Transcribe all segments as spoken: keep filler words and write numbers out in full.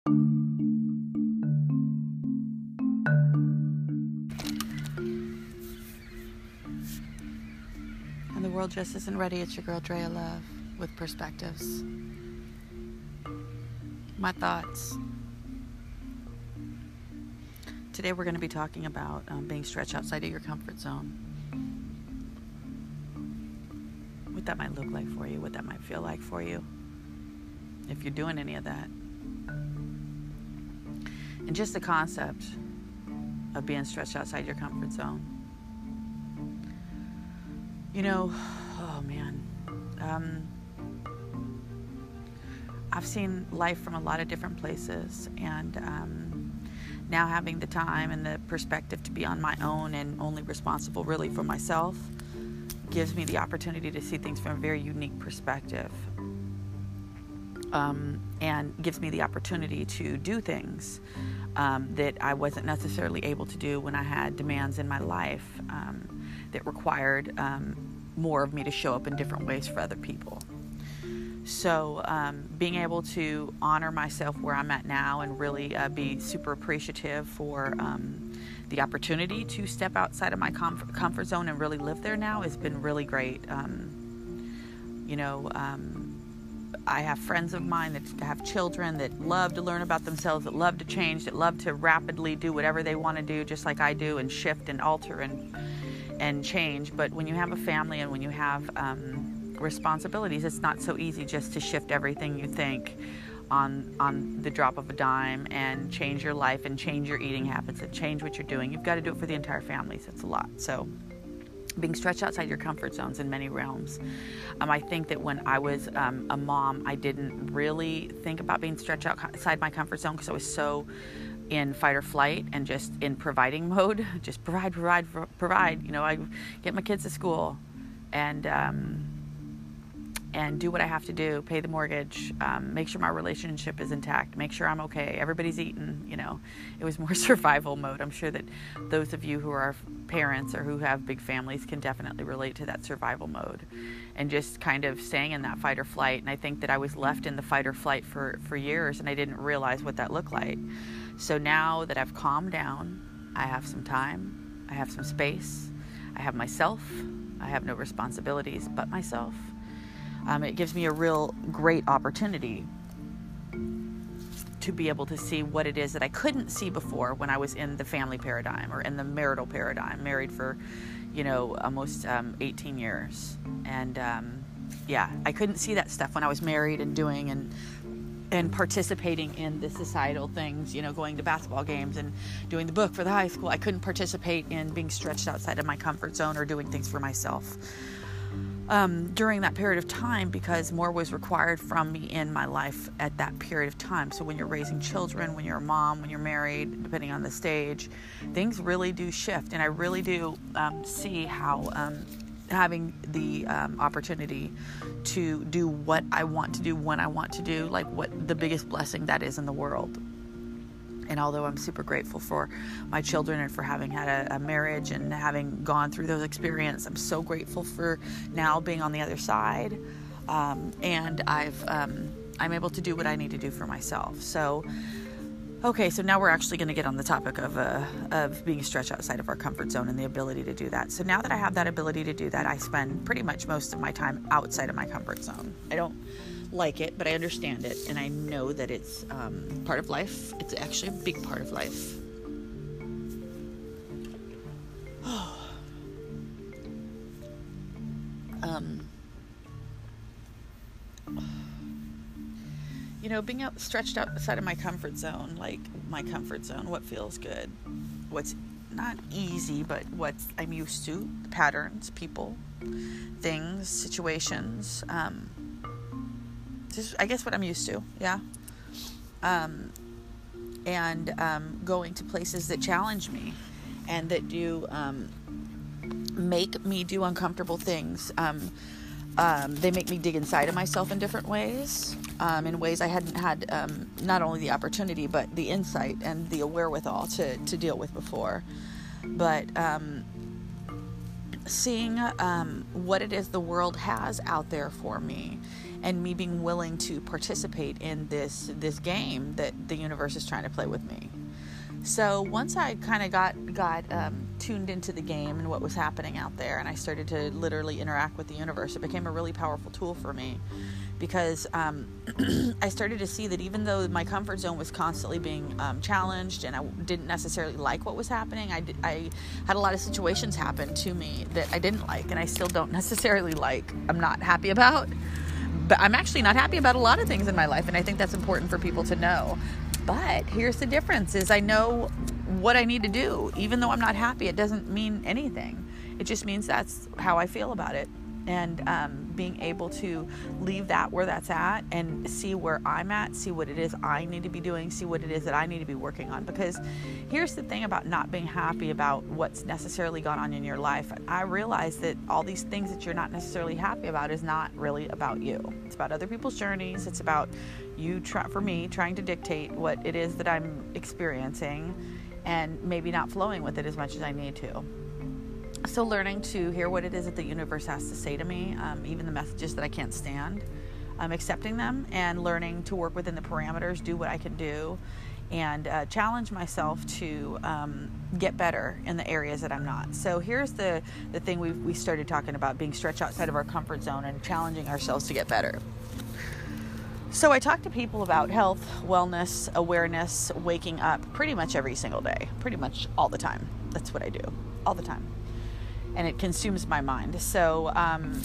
And the world just isn't ready. It's your girl Drea Love with Perspectives. My thoughts. Today we're going to be talking about um, being stretched outside of your comfort zone. What that might look like for you, what that might feel like for you, if you're doing any of that. And just the concept of being stretched outside your comfort zone. You know, oh man, um, I've seen life from a lot of different places, and um, now having the time and the perspective to be on my own and only responsible really for myself gives me the opportunity to see things from a very unique perspective, um, and gives me the opportunity to do things um, that I wasn't necessarily able to do when I had demands in my life um, that required um, more of me to show up in different ways for other people. So um, being able to honor myself where I'm at now and really uh, be super appreciative for um, the opportunity to step outside of my comfort, comfort zone and really live there now has been really great. Um, you know, um, I have friends of mine that have children that love to learn about themselves, that love to change, that love to rapidly do whatever they want to do, just like I do, and shift and alter and and change. But when you have a family and when you have um, responsibilities, it's not so easy just to shift everything you think on on the drop of a dime and change your life and change your eating habits and change what you're doing. You've got to do it for the entire family, so it's a lot. So being stretched outside your comfort zones in many realms. Um, I think that when I was um, a mom, I didn't really think about being stretched outside my comfort zone because I was so in fight or flight and just in providing mode. Just provide, provide, provide. You know, I get my kids to school and um, and do what I have to do, pay the mortgage, um, make sure my relationship is intact, make sure I'm okay, everybody's eating, you know. It was more survival mode. I'm sure that those of you who are parents or who have big families can definitely relate to that survival mode and just kind of staying in that fight or flight. And I think that I was left in the fight or flight for, for years and I didn't realize what that looked like. So now that I've calmed down, I have some time, I have some space, I have myself, I have no responsibilities but myself. Um, it gives me a real great opportunity to be able to see what it is that I couldn't see before when I was in the family paradigm or in the marital paradigm, married for, you know, almost um, eighteen years. And um, yeah, I couldn't see that stuff when I was married and doing and and participating in the societal things, you know, going to basketball games and doing the book for the high school. I couldn't participate in being stretched outside of my comfort zone or doing things for myself um, during that period of time because more was required from me in my life at that period of time. So when you're raising children, when you're a mom, when you're married, depending on the stage, things really do shift. And I really do um, see how um, having the um, opportunity to do what I want to do when I want to do, like what the biggest blessing that is in the world. And although I'm super grateful for my children and for having had a, a marriage and having gone through those experiences, I'm so grateful for now being on the other side. Um, and I've, um, I'm able to do what I need to do for myself. So, okay, so now we're actually going to get on the topic of uh, of being stretched outside of our comfort zone and the ability to do that. So now that I have that ability to do that, I spend pretty much most of my time outside of my comfort zone. I don't like it, but I understand it, and I know that it's um, part of life. It's actually a big part of life. um, you know, being out, stretched outside of my comfort zone, like my comfort zone, what feels good, what's not easy, but what I'm used to, patterns, people, things, situations, um, just, I guess what I'm used to, yeah. Um, and um, going to places that challenge me and that do um, make me do uncomfortable things. Um, um, they make me dig inside of myself in different ways, um, in ways I hadn't had um, not only the opportunity, but the insight and the wherewithal to, to deal with before. But um, seeing um, what it is the world has out there for me and me being willing to participate in this this game that the universe is trying to play with me. So once I kind of got got um, tuned into the game and what was happening out there, and I started to literally interact with the universe, it became a really powerful tool for me, because um, I started to see that even though my comfort zone was constantly being um, challenged, and I didn't necessarily like what was happening, I, did, I had a lot of situations happen to me that I didn't like, and I still don't necessarily like, I'm not happy about. But I'm actually not happy about a lot of things in my life, and I think that's important for people to know. But here's the difference, is I know what I need to do. Even though I'm not happy, it doesn't mean anything. It just means that's how I feel about it. And um, being able to leave that where that's at and see where I'm at, see what it is I need to be doing, see what it is that I need to be working on. Because here's the thing about not being happy about what's necessarily gone on in your life. I realize that all these things that you're not necessarily happy about is not really about you. It's about other people's journeys. It's about you, try, for me, trying to dictate what it is that I'm experiencing and maybe not flowing with it as much as I need to. So learning to hear what it is that the universe has to say to me, um, even the messages that I can't stand, um, accepting them and learning to work within the parameters, do what I can do, and uh, challenge myself to um, get better in the areas that I'm not. So here's the, the thing we we started talking about, being stretched outside of our comfort zone and challenging ourselves to get better. So I talk to people about health, wellness, awareness, waking up pretty much every single day, pretty much all the time. That's what I do, all the time. And it consumes my mind. So um,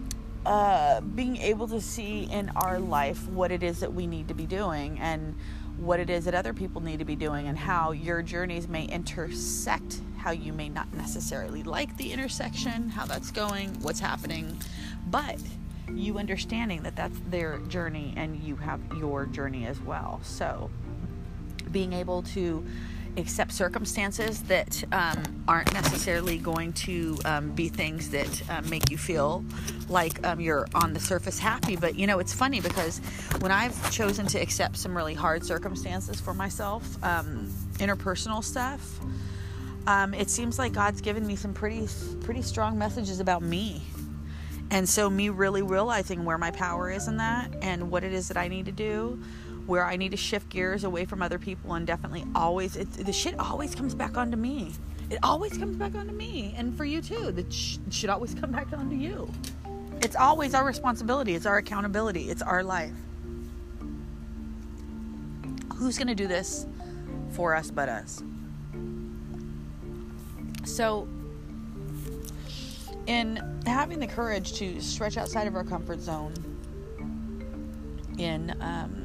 uh, being able to see in our life what it is that we need to be doing and what it is that other people need to be doing, and how your journeys may intersect, how you may not necessarily like the intersection, how that's going, what's happening, but you understanding that that's their journey and you have your journey as well. So being able to accept circumstances that um, aren't necessarily going to um, be things that um, make you feel like um, you're on the surface happy. But, you know, it's funny because when I've chosen to accept some really hard circumstances for myself, um, interpersonal stuff, um, it seems like God's given me some pretty, pretty strong messages about me. And so me really realizing where my power is in that and what it is that I need to do, where I need to shift gears away from other people, and definitely always, it's, the shit always comes back onto me. It always comes back onto me, and for you too. The sh- should always come back onto you. It's always our responsibility. It's our accountability. It's our life. Who's going to do this for us but us? So, in having the courage to stretch outside of our comfort zone, in um,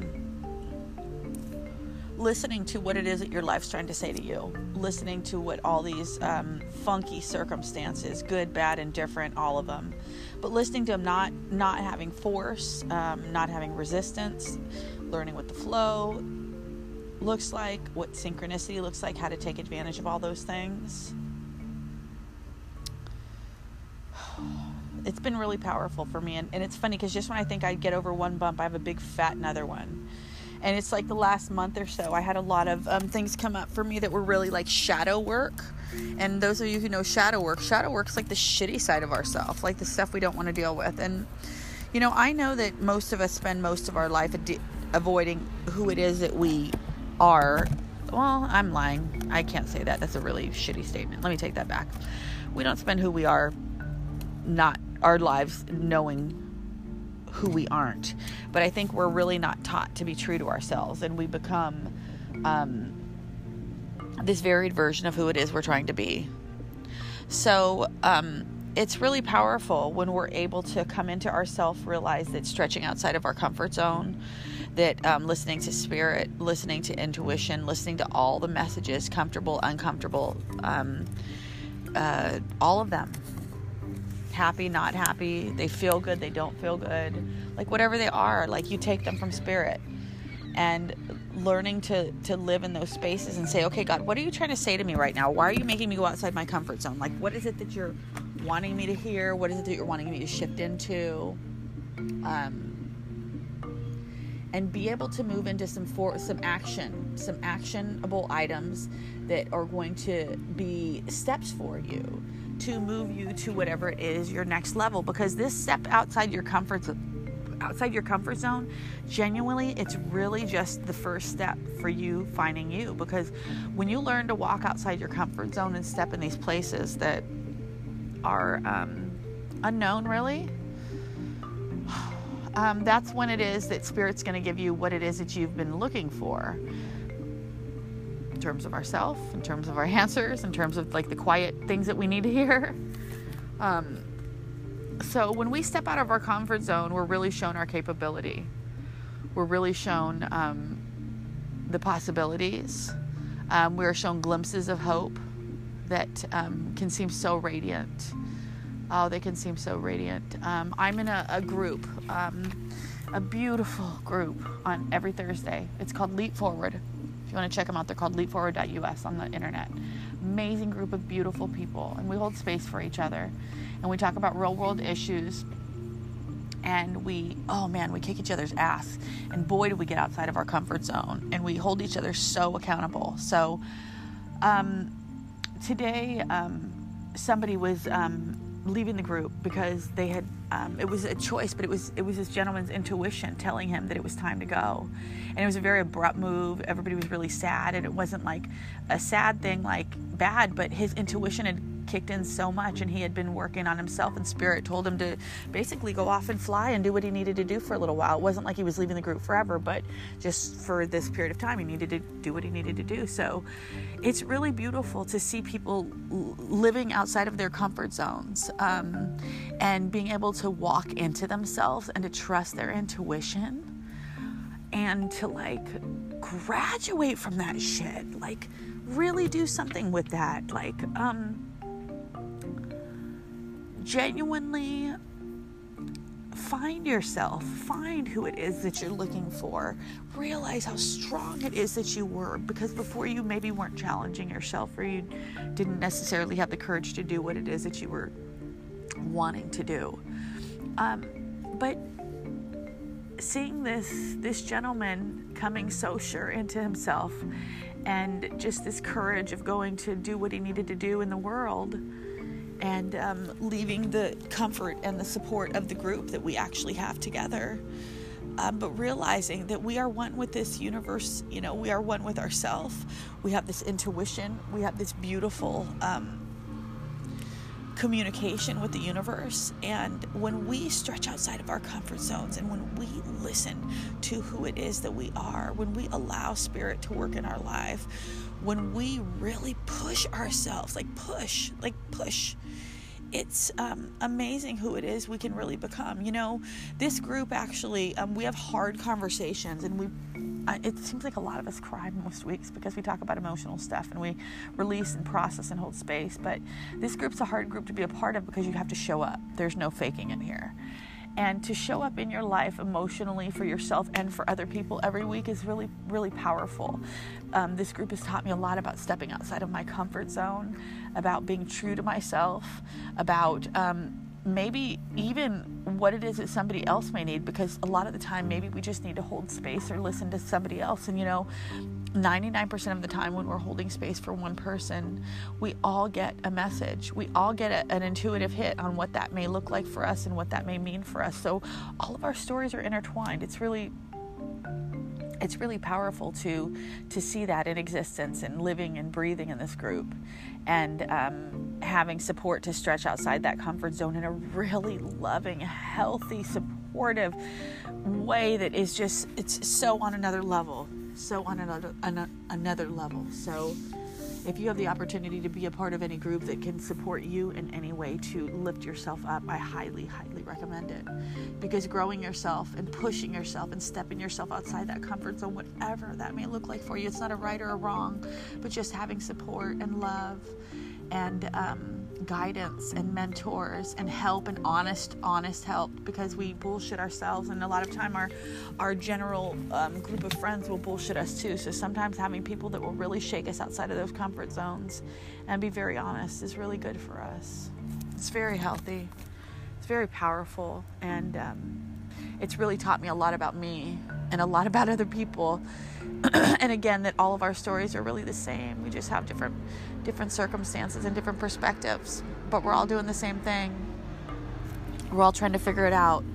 listening to what it is that your life's trying to say to you, listening to what all these um, funky circumstances, good, bad, and different, all of them, but listening to them, not not having force, um, not having resistance, learning what the flow looks like, what synchronicity looks like, how to take advantage of all those things. It's been really powerful for me, and, and it's funny because just when I think I'd get over one bump, I have a big fat another one. And it's like the last month or so, I had a lot of um, things come up for me that were really like shadow work. And those of you who know shadow work, shadow work's like the shitty side of ourselves, like the stuff we don't want to deal with. And, you know, I know that most of us spend most of our life ad- avoiding who it is that we are. Well, I'm lying. I can't say that. That's a really shitty statement. Let me take that back. We don't spend who we are, not our lives knowing who we aren't. But I think we're really not taught to be true to ourselves, and we become um, this varied version of who it is we're trying to be. So um, it's really powerful when we're able to come into ourselves, realize that stretching outside of our comfort zone, that um, listening to spirit, listening to intuition, listening to all the messages, comfortable, uncomfortable, um, uh, all of them. Happy, not happy, they feel good, they don't feel good, like whatever they are, like you take them from spirit, and learning to to live in those spaces and say, okay, God, what are you trying to say to me right now? Why are you making me go outside my comfort zone? Like, what is it that you're wanting me to hear? What is it that you're wanting me to shift into? Um, and be able to move into some for some action, some actionable items that are going to be steps for you to move you to whatever it is your next level. Because this step outside your comfort outside your comfort zone, genuinely, it's really just the first step for you finding you. Because when you learn to walk outside your comfort zone and step in these places that are um, unknown, really, um, that's when it is that Spirit's going to give you what it is that you've been looking for. In terms of ourself, in terms of our answers, in terms of like the quiet things that we need to hear. Um, so when we step out of our comfort zone, we're really shown our capability. We're really shown um, the possibilities. Um, we're shown glimpses of hope that um, can seem so radiant. Oh, they can seem so radiant. Um, I'm in a, a group, um, a beautiful group on every Thursday. It's called Leap Forward. If you want to check them out, they're called leap forward dot U S on the internet. Amazing group of beautiful people, and we hold space for each other, and we talk about real world issues, and we, oh man, we kick each other's ass, and boy do we get outside of our comfort zone, and we hold each other so accountable. So um, today um, somebody was um, leaving the group because they had um, it was a choice, but it was it was this gentleman's intuition telling him that it was time to go. And it was a very abrupt move. Everybody was really sad, and it wasn't like a sad thing like bad, but his intuition had kicked in so much, and he had been working on himself, and Spirit told him to basically go off and fly and do what he needed to do for a little while. It wasn't like he was leaving the group forever, but just for this period of time he needed to do what he needed to do. So it's really beautiful to see people living outside of their comfort zones, um, and being able to walk into themselves and to trust their intuition, and to like graduate from that shit, like really do something with that, like um genuinely find yourself, find who it is that you're looking for, realize how strong it is that you were, because before you maybe weren't challenging yourself, or you didn't necessarily have the courage to do what it is that you were wanting to do. Um, but seeing this this gentleman coming so sure into himself, and just this courage of going to do what he needed to do in the world, and um, leaving the comfort and the support of the group that we actually have together, um, but realizing that we are one with this universe. You know, we are one with ourselves. We have this intuition. We have this beautiful um, communication with the universe. And when we stretch outside of our comfort zones, and when we listen to who it is that we are, when we allow Spirit to work in our life, when we really push ourselves, like push, like push, it's um, amazing who it is we can really become. You know, this group actually, um, we have hard conversations, and we, uh, it seems like a lot of us cry most weeks because we talk about emotional stuff, and we release and process and hold space. But this group's a hard group to be a part of because you have to show up. There's no faking in here. And to show up in your life emotionally for yourself and for other people every week is really, really powerful. Um, this group has taught me a lot about stepping outside of my comfort zone, about being true to myself, about um, maybe even what it is that somebody else may need, because a lot of the time maybe we just need to hold space or listen to somebody else. And you know, ninety-nine percent of the time when we're holding space for one person, we all get a message. We all get a, an intuitive hit on what that may look like for us and what that may mean for us. So all of our stories are intertwined. It's really it's really powerful to to see that in existence and living and breathing in this group, and um, having support to stretch outside that comfort zone in a really loving, healthy, supportive way that is just, it's so on another level. So on another an, another level. So if you have the opportunity to be a part of any group that can support you in any way to lift yourself up, I highly, highly recommend it. Because growing yourself and pushing yourself and stepping yourself outside that comfort zone, whatever that may look like for you, it's not a right or a wrong, but just having support and love and um, guidance and mentors and help, and honest, honest help, because we bullshit ourselves, and a lot of time our our general um, group of friends will bullshit us too. So sometimes having people that will really shake us outside of those comfort zones and be very honest is really good for us. It's very healthy. It's very powerful, and um, it's really taught me a lot about me and a lot about other people. And again, that all of our stories are really the same. We just have different different circumstances and different perspectives, but we're all doing the same thing. We're all trying to figure it out.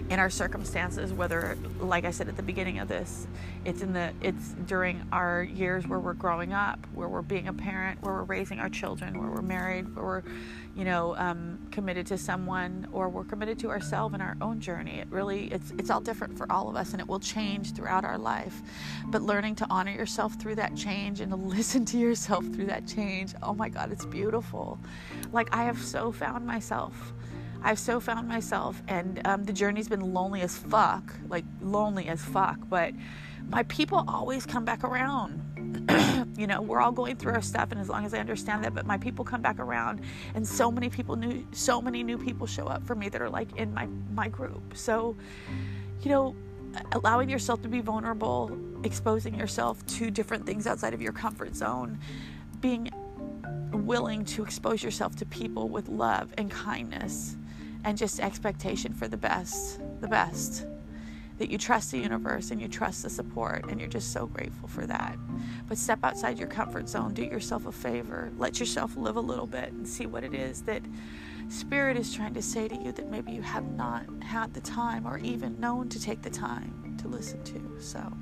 in our circumstances, whether, like I said at the beginning of this, it's in the it's during our years where we're growing up, where we're being a parent, where we're raising our children, where we're married, where we're, you know, um, committed to someone, or we're committed to ourselves in our own journey. It really, it's it's all different for all of us, and it will change throughout our life. But learning to honor yourself through that change and to listen to yourself through that change, oh my God, it's beautiful. Like, I have so found myself. I've so found myself, and um, the journey's been lonely as fuck, like lonely as fuck, but my people always come back around. You know, we're all going through our stuff, and as long as I understand that, but my people come back around, and so many people new, so many new people show up for me that are like in my, my group. So, you know, allowing yourself to be vulnerable, exposing yourself to different things outside of your comfort zone, being willing to expose yourself to people with love and kindness and just expectation for the best, the best, that you trust the universe and you trust the support, and you're just so grateful for that. But step outside your comfort zone, do yourself a favor, let yourself live a little bit and see what it is that Spirit is trying to say to you that maybe you have not had the time or even known to take the time to listen to. So,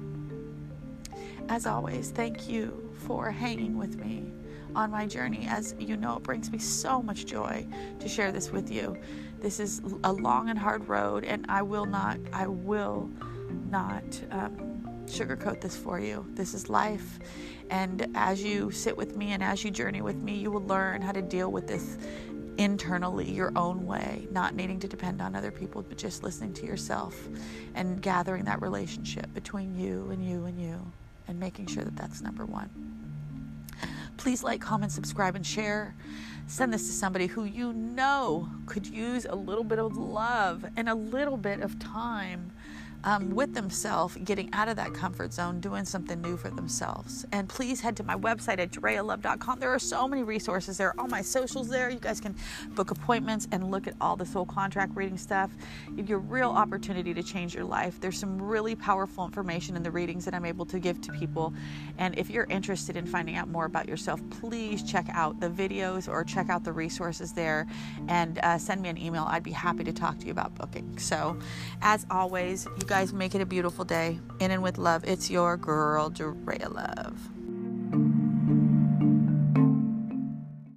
as always, thank you for hanging with me on my journey. As you know, it brings me so much joy to share this with you. This is a long and hard road, and I will not, I will not um, sugarcoat this for you. This is life, and as you sit with me and as you journey with me, you will learn how to deal with this internally, your own way, not needing to depend on other people, but just listening to yourself and gathering that relationship between you and you and you, and making sure that that's number one. Please like, comment, subscribe, and share. Send this to somebody who you know could use a little bit of love and a little bit of time um, with themselves, getting out of that comfort zone, doing something new for themselves. And please head to my website at Drea Love dot com. There are so many resources there. All my socials there. You guys can book appointments and look at all the soul contract reading stuff. Give you a real opportunity to change your life. There's some really powerful information in the readings that I'm able to give to people. And if you're interested in finding out more about yourself, please check out the videos or check out the resources there, and uh, send me an email. I'd be happy to talk to you about booking. So, as always, you guys make it a beautiful day. In and with love, it's your girl, Drea Love.